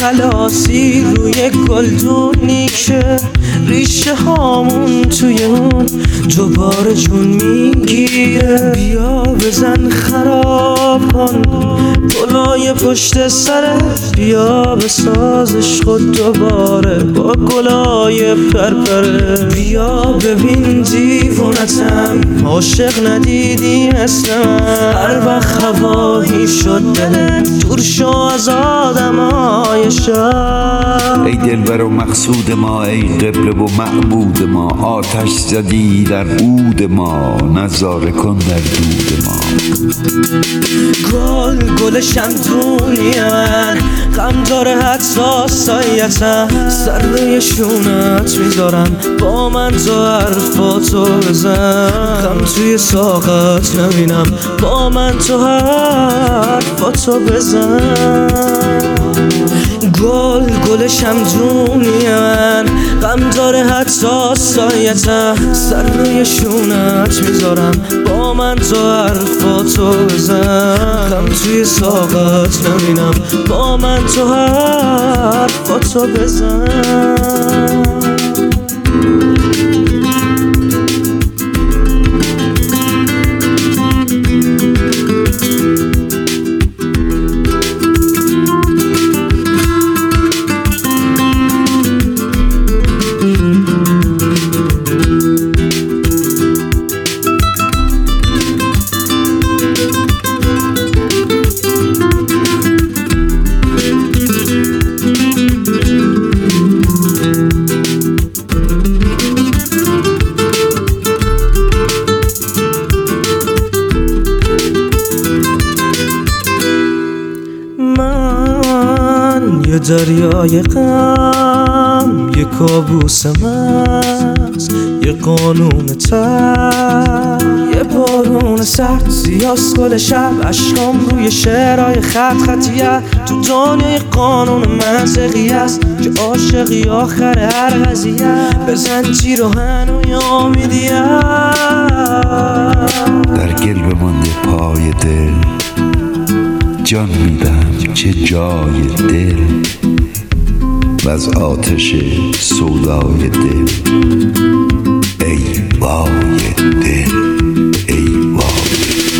خلاصی روی گلدونی که ریشه هامون توی اون دوباره جون میگیره. بیا بزن خراب کن گلای پشت سرت، بیا بسازش خود دوباره با گلای پرپره. بیا ببین دیوونتم، عاشق ندیدی اسمم، هر وقت هوایی شد دلت دور شو از آدمای شهر. ای دلبر و مقصود ما، ای قبله و معبود ما، آتش زدی در عود ما، نظاره کن در دود ما. گل شمدونی من، غم داره حتی سایتم، سر روی شونت میذارم با من تو حرفاتو بزن. غم توی ساقت نبینم با من تو حرفاتو بزن. گل شمدونی من، غم داره حتی سایتم، سر روی شونت میذارم با من تو حرفاتو بزن. غم توی ساقت نبینم با من تو حرفاتو بزن. یه دریای غم، یه کابوس مغز، یه قانون تر، یه بارون سرد، سیاس گل شب، عشقام روی شعرهای خطیه. تو دنیای قانون منطقی است که عاشقی آخر هر قضیه، بزن تیر و هنوی امیدیه. در گل بمانده پای دل، جان میدم چه جای دل، و از آتش سودای دل. ای وای دل، ای وای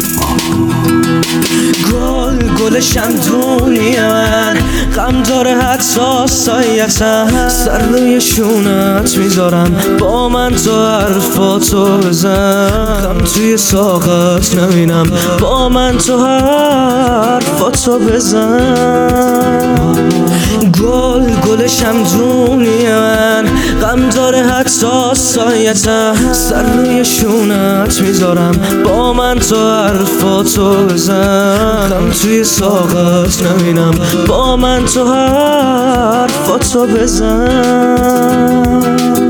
گل شمدونی من، غم داره حتی سایتم، سر روی شونت میذارم با من تو حرفاتو بزن. غم توی ساقت نبینم با من تو حرفاتو بزن. گل شمدونی من، غم داره حتی سایتم، سر روی شونت میذارم با من تو حرفاتو بزن. غم توی ساقت نبینم با من تو حرفاتو بزن.